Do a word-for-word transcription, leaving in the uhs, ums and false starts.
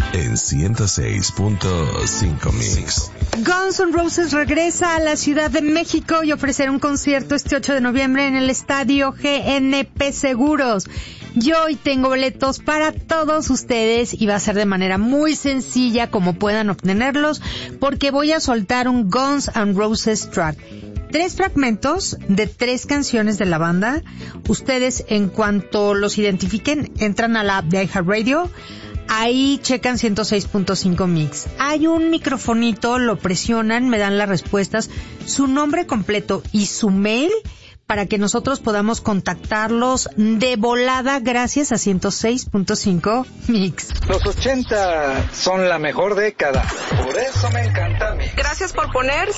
en ciento seis punto cinco Mix. Guns N' Roses regresa a la Ciudad de México y ofrecerá un concierto este ocho de noviembre en el estadio G N P Seguros. Yo hoy tengo boletos para todos ustedes y va a ser de manera muy sencilla como puedan obtenerlos, porque voy a soltar un Guns N' Roses track. Tres fragmentos de tres canciones de la banda. Ustedes, en cuanto los identifiquen, entran a la app de iHeartRadio. Ahí checan ciento seis punto cinco Mix. Hay un microfonito, lo presionan, me dan las respuestas, su nombre completo y su mail para que nosotros podamos contactarlos de volada gracias a ciento seis punto cinco Mix. Los ochenta son la mejor década. Por eso me encanta Mix. Gracias por poner